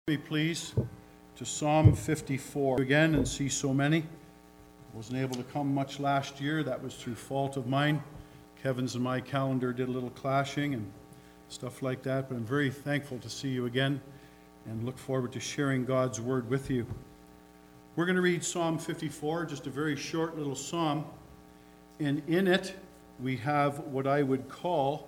Me please to Psalm 54 again and see so many. Wasn't able to come much last year. That was through fault of mine. Kevin's and my calendar did a little clashing and stuff like that, but I'm very thankful to see you again and look forward to sharing God's word with you. We're going to read Psalm 54, just a very short little psalm, and in it we have what I would call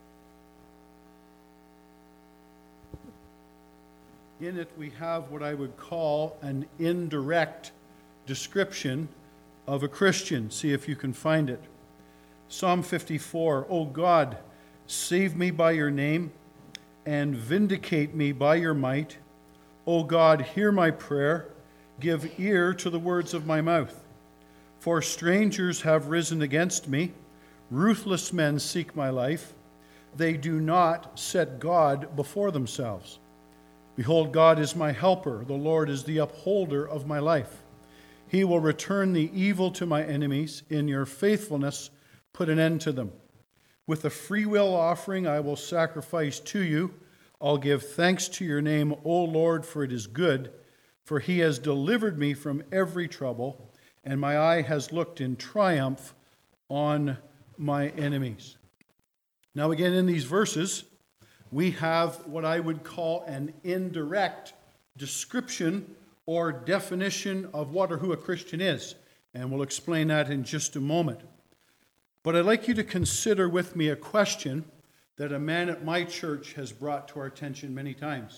an indirect description of a Christian. See if you can find it. Psalm 54, O God, save me by your name and vindicate me by your might. O God, hear my prayer. Give ear to the words of my mouth. For strangers have risen against me. Ruthless men seek my life. They do not set God before themselves. Behold, God is my helper. The Lord is the upholder of my life. He will return the evil to my enemies. In your faithfulness, put an end to them. With a freewill offering, I will sacrifice to you. I'll give thanks to your name, O Lord, for it is good. For he has delivered me from every trouble, and my eye has looked in triumph on my enemies. Now, again, in these verses, we have what I would call an indirect description or definition of what or who a Christian is. And we'll explain that in just a moment. But I'd like you to consider with me a question that a man at my church has brought to our attention many times.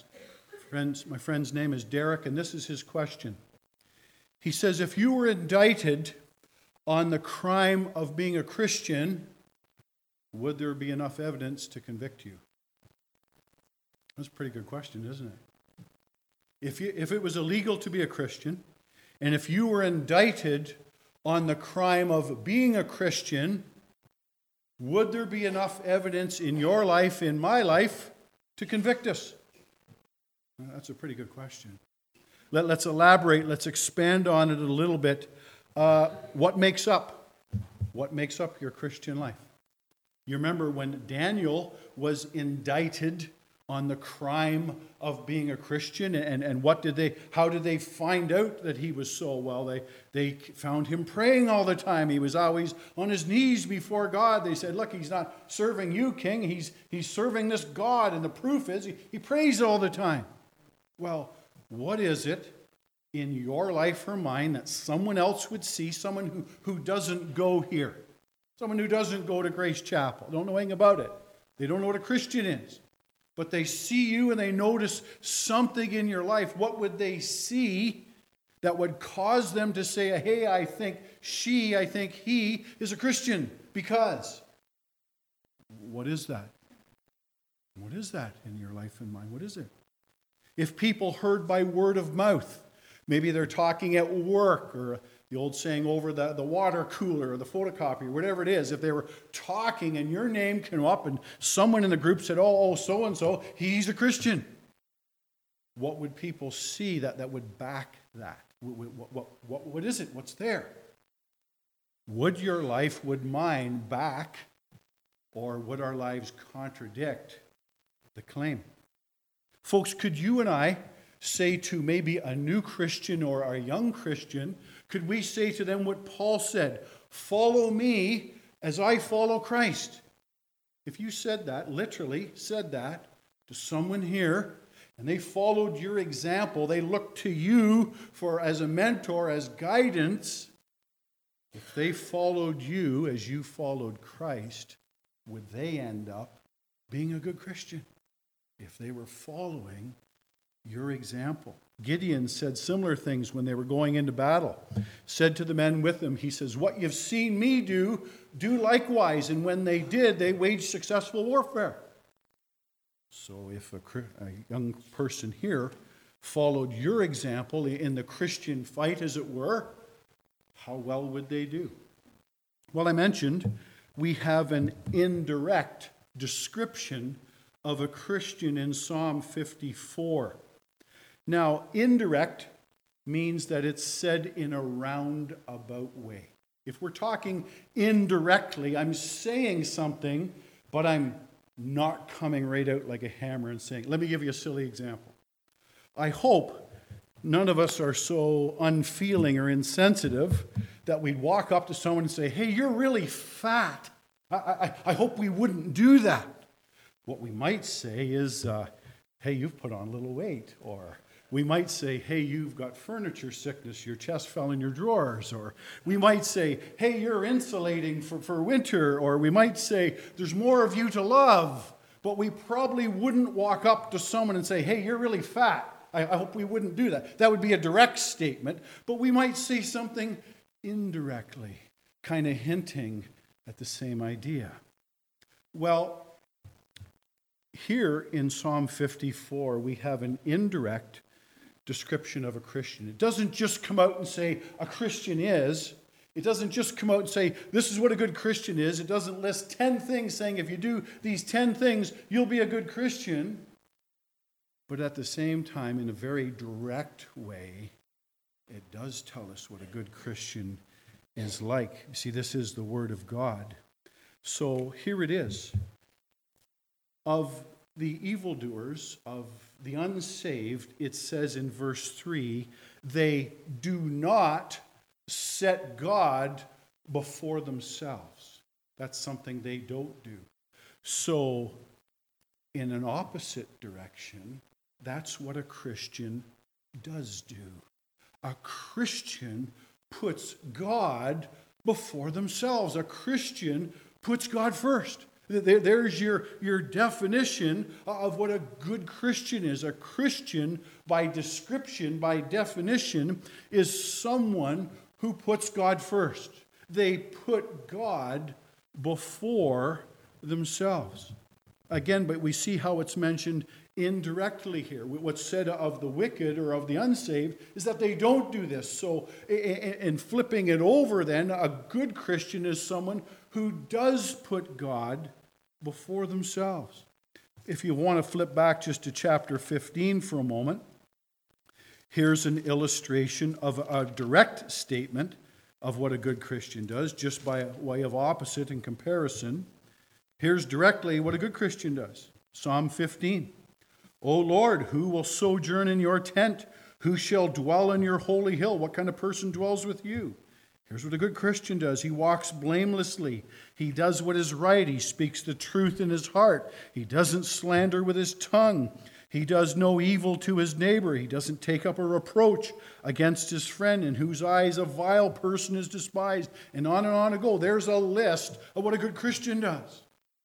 My friend's name is Derek, and this is his question. He says, if you were indicted on the crime of being a Christian, would there be enough evidence to convict you? That's a pretty good question, isn't it? If it was illegal to be a Christian, and if you were indicted on the crime of being a Christian, would there be enough evidence in your life, in my life, to convict us? That's a pretty good question. Let's elaborate. Let's expand on it a little bit. What makes up your Christian life? You remember when Daniel was indicted on the crime of being a Christian, and how did they find out that he was so? Well, they found him praying all the time. He was always on his knees before God. They said, look, he's not serving you, king. He's serving this God, and the proof is he prays all the time. Well, what is it in your life or mine that someone else would see, someone who doesn't go here, someone who doesn't go to Grace Chapel, don't know anything about it, they don't know what a Christian is, but they see you and they notice something in your life? What would they see that would cause them to say, hey, I think he is a Christian? Because what is that? What is that in your life and mine? What is it? If people heard by word of mouth, maybe they're talking at work, or the old saying over the water cooler or the photocopier, whatever it is, if they were talking and your name came up and someone in the group said, oh, so-and-so, he's a Christian. What would people see that would back that? What is it? What's there? Would your life, would mine back, or would our lives contradict the claim? Folks, could you and I say to maybe a new Christian or a young Christian, could we say to them what Paul said, follow me as I follow Christ? If you said that, literally said that to someone here, and they followed your example, they looked to you as a mentor, as guidance, if they followed you as you followed Christ, would they end up being a good Christian? If they were following your example. Gideon said similar things when they were going into battle. Said to the men with him, he says, what you've seen me do likewise. And when they did, they waged successful warfare. So if a young person here followed your example in the Christian fight, as it were, how well would they do? Well, I mentioned we have an indirect description of a Christian in Psalm 54. Now, indirect means that it's said in a roundabout way. If we're talking indirectly, I'm saying something, but I'm not coming right out like a hammer and saying, let me give you a silly example. I hope none of us are so unfeeling or insensitive that we'd walk up to someone and say, hey, you're really fat. I hope we wouldn't do that. What we might say is, hey, you've put on a little weight. Or we might say, hey, you've got furniture sickness, your chest fell in your drawers. Or we might say, hey, you're insulating for winter. Or we might say, there's more of you to love. But we probably wouldn't walk up to someone and say, hey, you're really fat. I hope we wouldn't do that. That would be a direct statement. But we might say something indirectly, kind of hinting at the same idea. Well, here in Psalm 54, we have an indirect description of a Christian. It doesn't just come out and say a Christian is. It doesn't just come out and say this is what a good Christian is. It doesn't list 10 things saying if you do these 10 things, you'll be a good Christian. But at the same time, in a very direct way, it does tell us what a good Christian is like. You see, this is the Word of God. So here it is. Of the evildoers, of the unsaved, it says in verse 3, they do not set God before themselves. That's something they don't do. So, in an opposite direction, that's what a Christian does do. A Christian puts God before themselves. A Christian puts God first. There's your definition of what a good Christian is. A Christian, by description, by definition, is someone who puts God first. They put God before themselves. Again, but we see how it's mentioned indirectly here. What's said of the wicked or of the unsaved is that they don't do this. So in flipping it over then, a good Christian is someone who does put God before themselves. If you want to flip back just to chapter 15 for a moment, here's an illustration of a direct statement of what a good Christian does, just by way of opposite and comparison. Here's directly what a good Christian does. Psalm 15. O Lord, who will sojourn in your tent? Who shall dwell in your holy hill? What kind of person dwells with you? Here's what a good Christian does. He walks blamelessly. He does what is right. He speaks the truth in his heart. He doesn't slander with his tongue. He does no evil to his neighbor. He doesn't take up a reproach against his friend, in whose eyes a vile person is despised. And on to go. There's a list of what a good Christian does.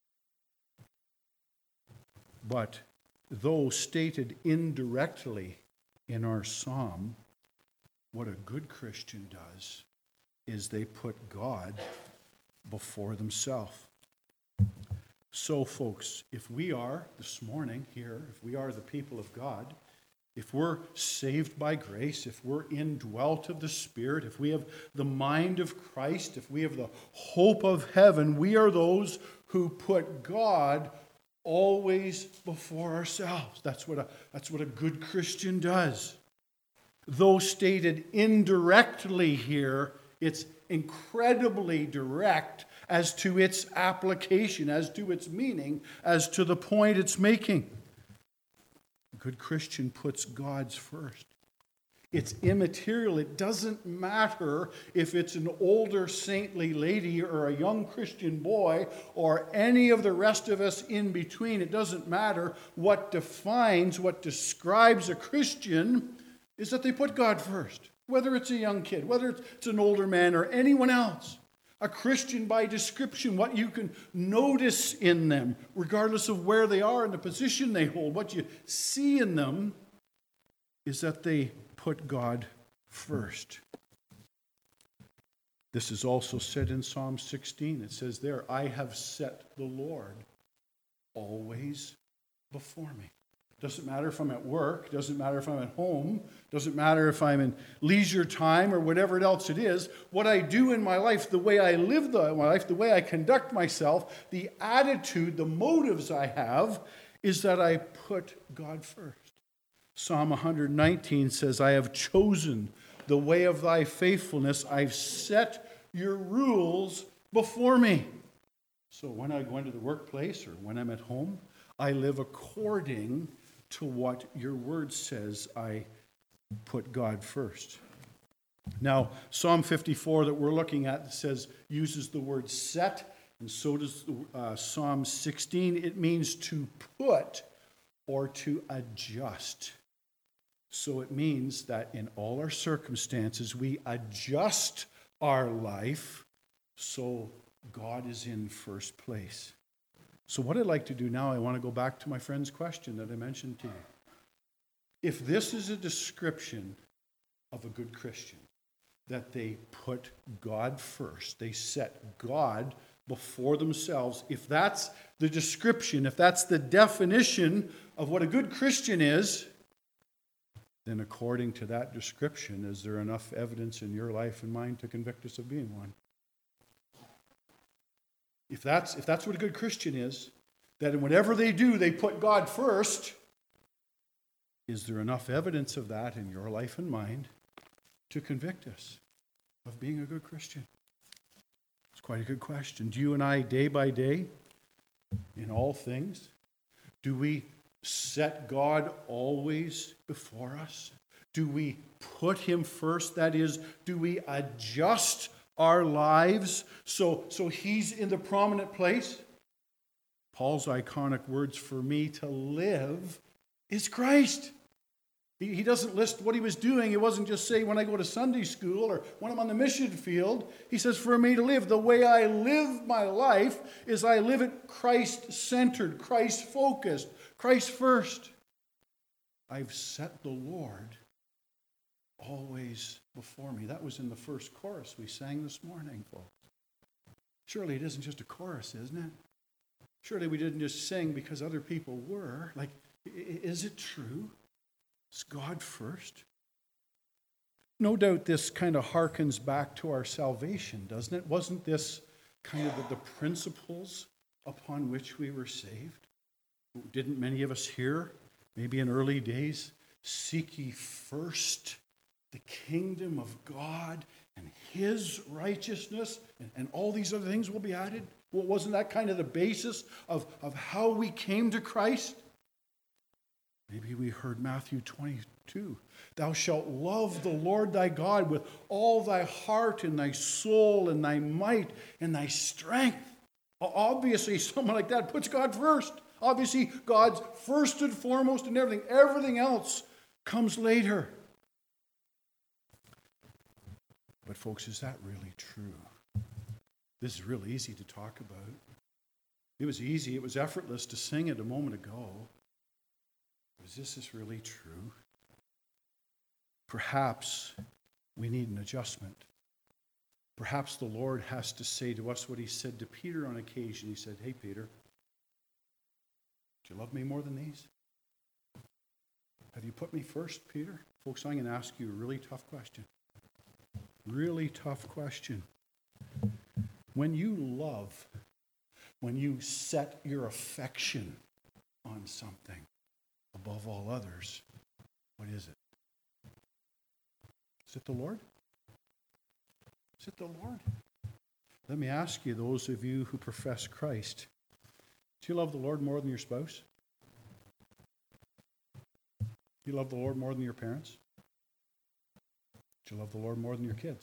But though stated indirectly in our psalm, what a good Christian does is they put God before themselves. So, folks, if we are this morning here, if we are the people of God, if we're saved by grace, if we're indwelt of the Spirit, if we have the mind of Christ, if we have the hope of heaven, we are those who put God always before ourselves. That's what a good Christian does. Though stated indirectly here, it's incredibly direct as to its application, as to its meaning, as to the point it's making. A good Christian puts God's first. It's immaterial. It doesn't matter if it's an older saintly lady or a young Christian boy or any of the rest of us in between. It doesn't matter. What defines, what describes a Christian is that they put God first. Whether it's a young kid, whether it's an older man or anyone else. A Christian by description, what you can notice in them, regardless of where they are and the position they hold, what you see in them is that they put God first. This is also said in Psalm 16. It says there, I have set the Lord always before me. Doesn't matter if I'm at work, doesn't matter if I'm at home, doesn't matter if I'm in leisure time or whatever else it is. What I do in my life, the way I live my life, the way I conduct myself, the attitude, the motives I have, is that I put God first. Psalm 119 says, I have chosen the way of thy faithfulness. I've set your rules before me. So when I go into the workplace or when I'm at home, I live according to what your word says I put God first. Now, Psalm 54 that we're looking at uses the word set, and so does Psalm 16. It means to put or to adjust. So it means that in all our circumstances, we adjust our life so God is in first place. So what I'd like to do now, I want to go back to my friend's question that I mentioned to you. If this is a description of a good Christian, that they put God first, they set God before themselves, if that's the description, if that's the definition of what a good Christian is, then according to that description, is there enough evidence in your life and mine to convict us of being one? If that's what a good Christian is, that in whatever they do, they put God first, is there enough evidence of that in your life and mine to convict us of being a good Christian? It's quite a good question. Do you and I, day by day, in all things, do we set God always before us? Do we put him first? That is, do we adjust our lives so he's in the prominent place? Paul's iconic words, for me to live is Christ. He doesn't list what he was doing. He wasn't just saying when I go to Sunday school or when I'm on the mission field. He says, for me to live. The way I live my life is I live it Christ-centered, Christ-focused, Christ first. I've set the Lord always before me. That was in the first chorus we sang this morning, folks. Surely it isn't just a chorus, isn't it? Surely we didn't just sing because other people were. Like, is it true? Is God first? No doubt this kind of harkens back to our salvation, doesn't it? Wasn't this kind of the principles upon which we were saved? Didn't many of us here, maybe in early days, seek ye first the kingdom of God and his righteousness, and all these other things will be added? Well, wasn't that kind of the basis of how we came to Christ? Maybe we heard Matthew 22. Thou shalt love the Lord thy God with all thy heart and thy soul and thy might and thy strength. Obviously, someone like that puts God first. Obviously, God's first and foremost in everything. Everything else comes later. But folks, is that really true? This is really easy to talk about. It was easy, it was effortless to sing it a moment ago. Is this really true? Perhaps we need an adjustment. Perhaps the Lord has to say to us what he said to Peter on occasion. He said, hey, Peter, do you love me more than these? Have you put me first, Peter? Folks, I'm going to ask you a really tough question. Really tough question. When you love, when you set your affection on something above all others, what is it? Is it the Lord? Is it the Lord? Let me ask you, those of you who profess Christ, do you love the Lord more than your spouse? Do you love the Lord more than your parents? Do you love the Lord more than your kids?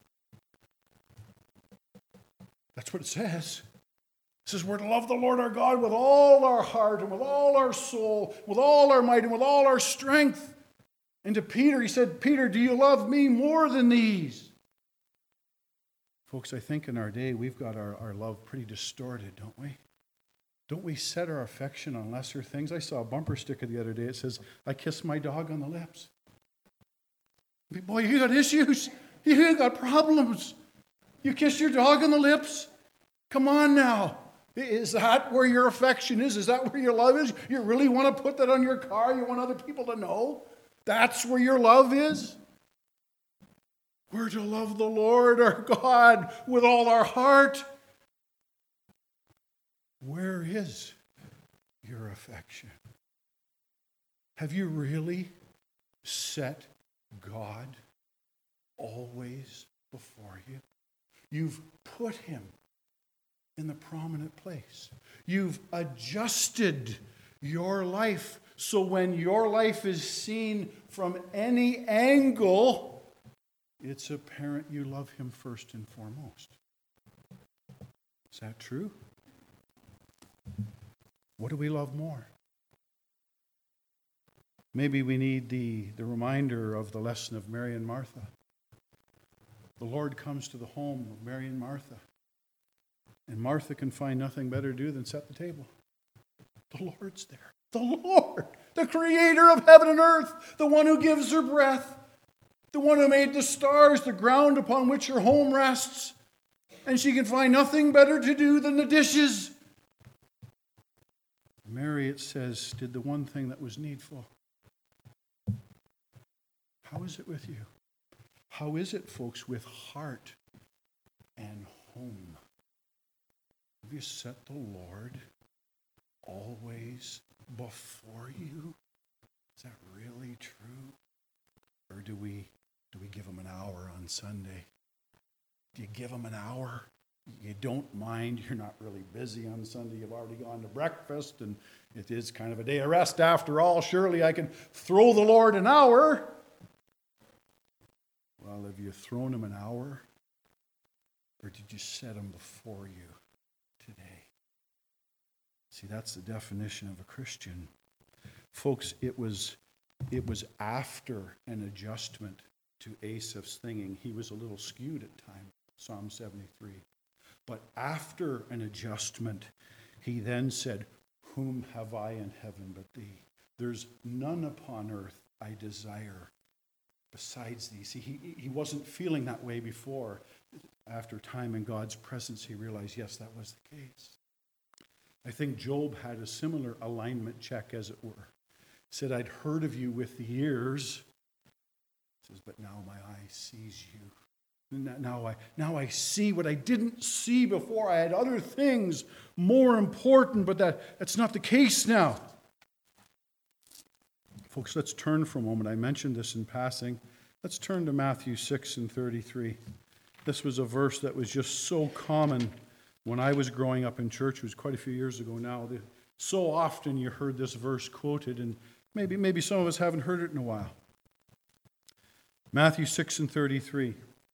That's what it says. It says we're to love the Lord our God with all our heart and with all our soul, with all our might and with all our strength. And to Peter, he said, Peter, do you love me more than these? Folks, I think in our day we've got our love pretty distorted, don't we? Don't we set our affection on lesser things? I saw a bumper sticker the other day. It says, I kiss my dog on the lips. Boy, you got issues. You got problems. You kiss your dog on the lips? Come on now. Is that where your affection is? Is that where your love is? You really want to put that on your car? You want other people to know? That's where your love is? We're to love the Lord our God with all our heart. Where is your affection? Have you really set God always before you? You've put him in the prominent place. You've adjusted your life So when your life is seen from any angle, it's apparent you love him first and foremost. Is that true? What do we love more? Maybe we need the reminder of the lesson of Mary and Martha. The Lord comes to the home of Mary and Martha, and Martha can find nothing better to do than set the table. The Lord's there. The Lord, the creator of heaven and earth, the one who gives her breath, the one who made the stars, the ground upon which her home rests, and she can find nothing better to do than the dishes. Mary, it says, did the one thing that was needful. How is it with you? How is it, folks, with heart and home? Have you set the Lord always before you? Is that really true? Or do we give him an hour on Sunday? Do you give him an hour? You don't mind, you're not really busy on Sunday, you've already gone to breakfast, and it is kind of a day of rest after all. Surely I can throw the Lord an hour. Well, have you thrown him an hour? Or did you set him before you today? See, that's the definition of a Christian. Folks, it was after an adjustment to Asaph's singing. He was a little skewed at times, Psalm 73. But after an adjustment, he then said, whom have I in heaven but thee? There's none upon earth I desire besides thee. See, he wasn't feeling that way before. After time in God's presence, he realized, yes, that was the case. I think Job had a similar alignment check, as it were. He said, I'd heard of you with the ears. He says, but now my eye sees you. Now I see what I didn't see before. I had other things more important, but that's not the case now. Folks, let's turn for a moment. I mentioned this in passing. Let's turn to Matthew 6:33. This was a verse that was just so common when I was growing up in church. It was quite a few years ago now. So often you heard this verse quoted, and maybe some of us haven't heard it in a while. Matthew 6:33.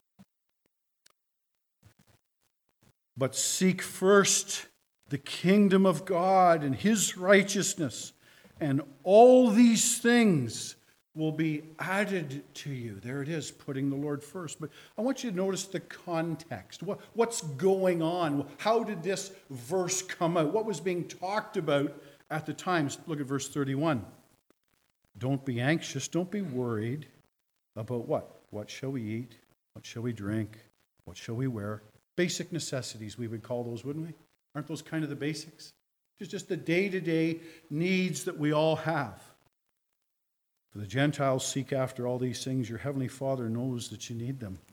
But seek first the kingdom of God and his righteousness, and all these things will be added to you. There it is, putting the Lord first. But I want you to notice the context. What's going on? How did this verse come out? What was being talked about at the time? Look at verse 31. Don't be anxious, don't be worried about what? What shall we eat? What shall we drink? What shall we wear? Basic necessities, we would call those, wouldn't we? Aren't those kind of the basics? It's just the day-to-day needs that we all have. For the Gentiles seek after all these things. Your heavenly Father knows that you need them.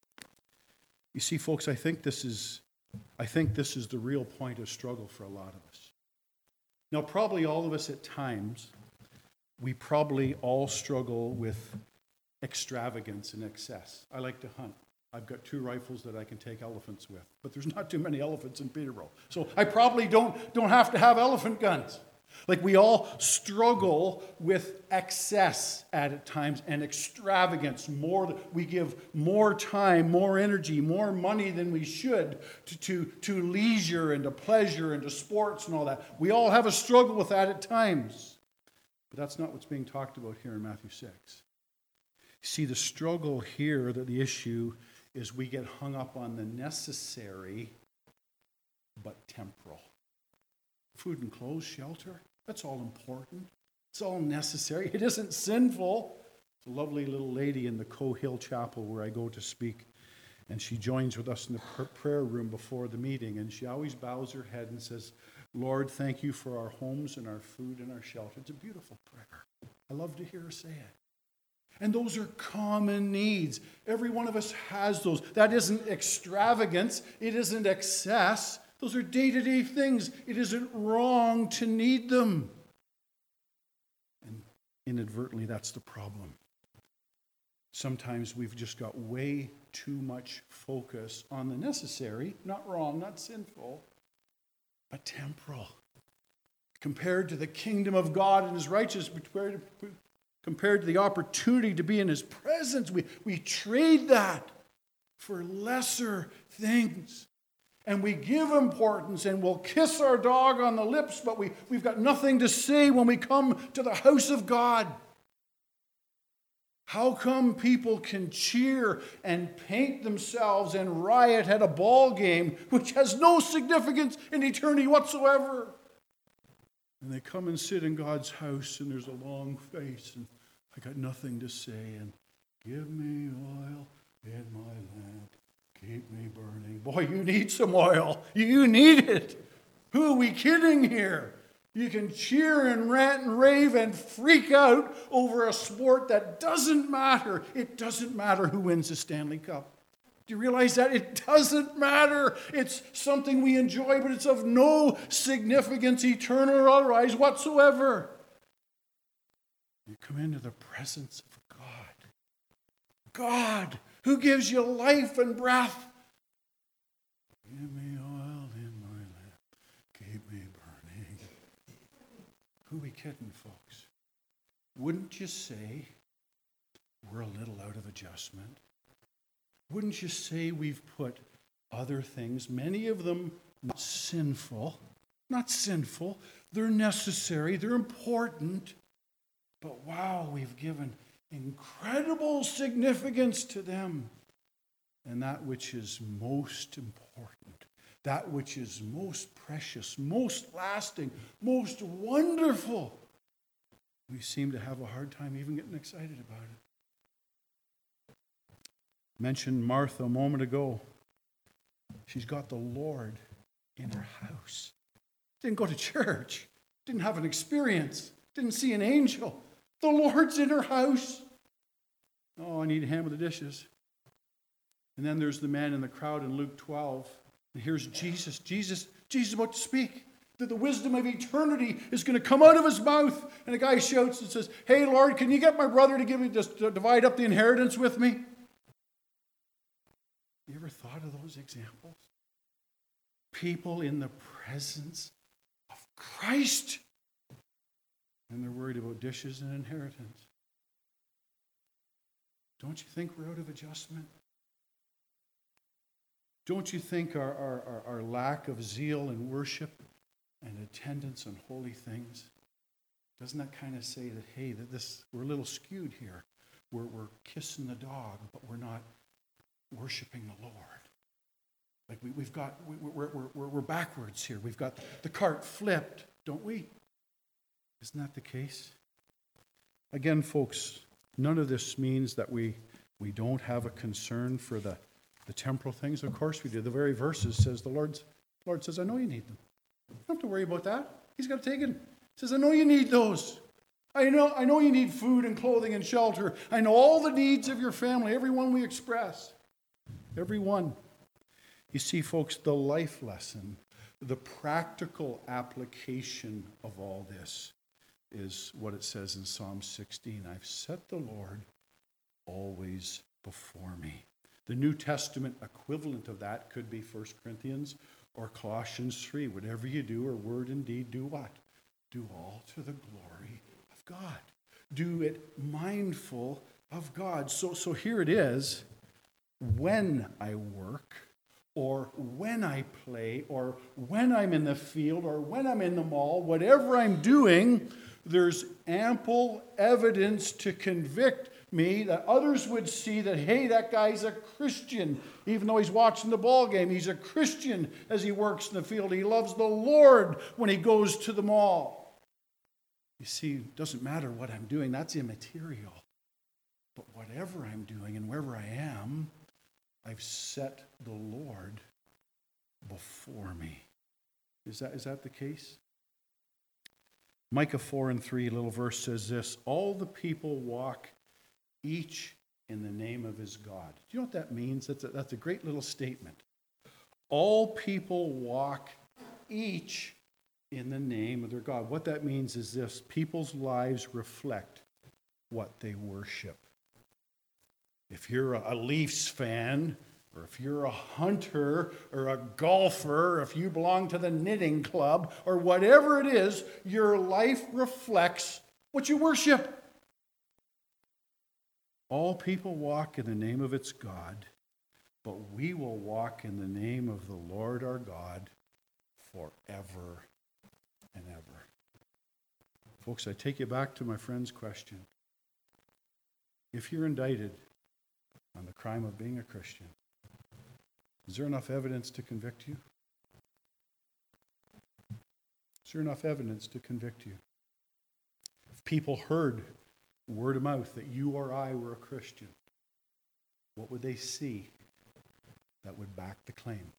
You see, folks, I think this is the real point of struggle for a lot of us. Now, probably all of us at times, we probably all struggle with extravagance and excess. I like to hunt. I've got 2 rifles that I can take elephants with, but there's not too many elephants in Peterborough. So I probably don't have to have elephant guns. Like, we all struggle with excess at times and extravagance. We give more time, more energy, more money than we should to leisure and to pleasure and to sports and all that. We all have a struggle with that at times. But that's not what's being talked about here in Matthew 6. See, the struggle here, the issue is we get hung up on the necessary but temporal. Food and clothes, shelter, that's all important. It's all necessary. It isn't sinful. There's a lovely little lady in the Coe-Hill Chapel where I go to speak, and she joins with us in the prayer room before the meeting, and she always bows her head and says, Lord, thank you for our homes and our food and our shelter. It's a beautiful prayer. I love to hear her say it. And those are common needs. Every one of us has those. That isn't extravagance. It isn't excess. Those are day-to-day things. It isn't wrong to need them. And inadvertently, that's the problem. Sometimes we've just got way too much focus on the necessary, not wrong, not sinful, but temporal. compared to the kingdom of God and his righteousness, compared to the opportunity to be in his presence. We trade that for lesser things. And we give importance, and we'll kiss our dog on the lips, but we've got nothing to say when we come to the house of God. How come people can cheer and paint themselves and riot at a ball game which has no significance in eternity whatsoever? And they come and sit in God's house, and there's a long face, and I got nothing to say, and give me oil in my lamp, keep me burning. Boy, you need some oil. You need it. Who are we kidding here? You can cheer and rant and rave and freak out over a sport that doesn't matter. It doesn't matter who wins the Stanley Cup. Do you realize that? It doesn't matter. It's something we enjoy, but it's of no significance, eternal or otherwise, whatsoever. You come into the presence of God. God, who gives you life and breath. Give me oil in my lamp. Keep me burning. Who are we kidding, folks? Wouldn't you say we're a little out of adjustment? Wouldn't you say we've put other things, many of them not sinful, they're necessary, they're important, but wow, we've given incredible significance to them. And that which is most important, that which is most precious, most lasting, most wonderful, we seem to have a hard time even getting excited about it. Mentioned Martha a moment ago. She's got the Lord in her house. Didn't go to church. Didn't have an experience. Didn't see an angel. The Lord's in her house. Oh, I need a hand with the dishes. And then there's the man in the crowd in Luke 12. And here's Jesus. Jesus is about to speak. That the wisdom of eternity is going to come out of his mouth. And a guy shouts and says, "Hey, Lord, can you get my brother to give me just to divide up the inheritance with me?" You ever thought of those examples? People in the presence of Christ. And they're worried about dishes and inheritance. Don't you think we're out of adjustment? Don't you think our lack of zeal and worship and attendance on holy things, doesn't that kind of say that, hey, we're a little skewed here. We're kissing the dog, but we're not worshiping the Lord. Like we're backwards here. We've got the cart flipped, don't we? Isn't that the case? Again, folks, none of this means that we don't have a concern for the temporal things. Of course we do. The very verses says the Lord says, I know you need them. You don't have to worry about that. He's got to take it. He says, I know you need those. I know you need food and clothing and shelter. I know all the needs of your family, every one we express. Every one. You see, folks, the life lesson, the practical application of all this is what it says in Psalm 16. I've set the Lord always before me. The New Testament equivalent of that could be 1 Corinthians or Colossians 3. Whatever you do or word and deed, do what? Do all to the glory of God. Do it mindful of God. So here it is. When I work, or when I play, or when I'm in the field, or when I'm in the mall, whatever I'm doing, there's ample evidence to convict me that others would see that, hey, that guy's a Christian. Even though he's watching the ball game, he's a Christian as he works in the field. He loves the Lord when he goes to the mall. You see, it doesn't matter what I'm doing. That's immaterial. But whatever I'm doing and wherever I am, I've set the Lord before me. Is that the case? Micah 4:3, little verse says this, all the people walk each in the name of his God. Do you know what that means? That's a great little statement. All people walk each in the name of their God. What that means is this, people's lives reflect what they worship. If you're a Leafs fan, or if you're a hunter or a golfer, or if you belong to the knitting club, or whatever it is, your life reflects what you worship. All people walk in the name of its God, but we will walk in the name of the Lord our God forever and ever. Folks, I take you back to my friend's question. If you're indicted on the crime of being a Christian, is there enough evidence to convict you? Is there enough evidence to convict you? If people heard word of mouth that you or I were a Christian, what would they see that would back the claim?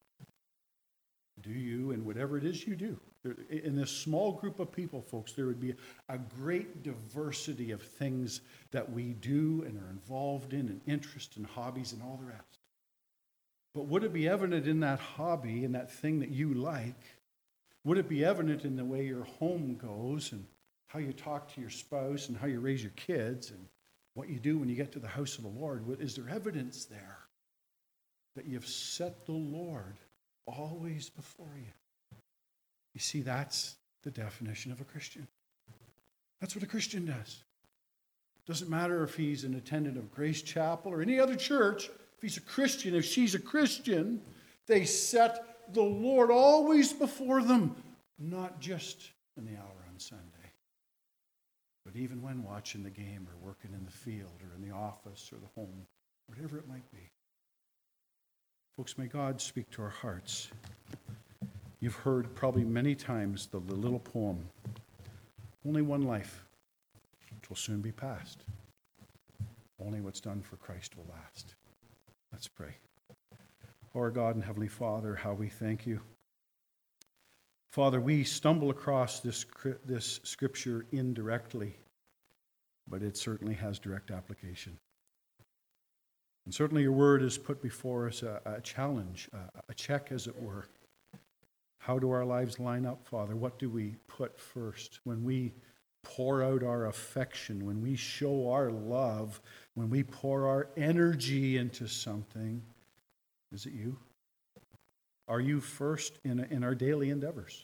Do you, and whatever it is you do, in this small group of people, folks, there would be a great diversity of things that we do and are involved in, and interests and hobbies and all the rest. But would it be evident in that hobby and that thing that you like? Would it be evident in the way your home goes and how you talk to your spouse and how you raise your kids and what you do when you get to the house of the Lord? Is there evidence there that you've set the Lord always before you? You see, that's the definition of a Christian. That's what a Christian does. Doesn't matter if he's an attendant of Grace Chapel or any other church. If he's a Christian, if she's a Christian, they set the Lord always before them, not just in the hour on Sunday, but even when watching the game or working in the field or in the office or the home, whatever it might be. Folks, may God speak to our hearts. You've heard probably many times the little poem, only one life, which will soon be past. Only what's done for Christ will last. Let's pray. Our God and Heavenly Father, how we thank you. Father, we stumble across this scripture indirectly, but it certainly has direct application. And certainly your word has put before us a challenge, a check as it were. How do our lives line up, Father? What do we put first? When we pour out our affection, when we show our love, when we pour our energy into something, is it you? Are you first in our daily endeavors?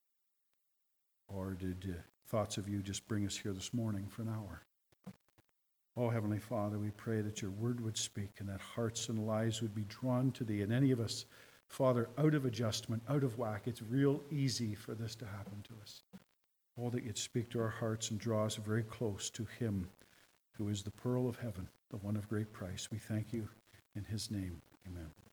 Or did thoughts of you just bring us here this morning for an hour? Oh, Heavenly Father, we pray that your word would speak and that hearts and lives would be drawn to thee. And any of us, Father, out of adjustment, out of whack, it's real easy for this to happen to us. Oh, that you'd speak to our hearts and draw us very close to him who is the pearl of heaven, the one of great price. We thank you in his name. Amen.